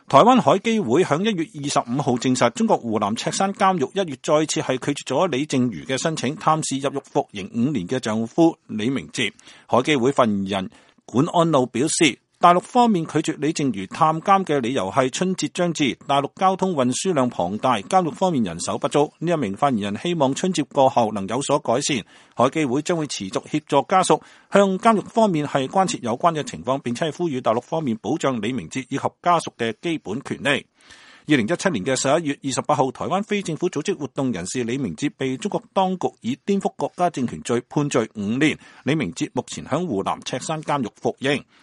台灣海基會響1月25號證實，中國湖南赤山監獄1月再次係拒絕咗李淨瑜嘅申請，探視入獄服刑5年嘅丈夫李明哲。海基會發言人管安路表示，大陸方面拒絕李淨瑜探監嘅理由係春節將至，大陸交通運輸量龐大，監獄方面人手不足。呢一名發言人希望春節過後能有所改善。海基會將會持續協助家屬向監獄方面係關切有關嘅情況，並且係呼籲大陸方面保障李明哲以及家屬嘅基本權利。2017年嘅11月28號，台灣非政府組織活動人士李明哲被中國當局以顛覆國家政權罪判罪5年。李明哲目前響湖南赤山監獄服刑。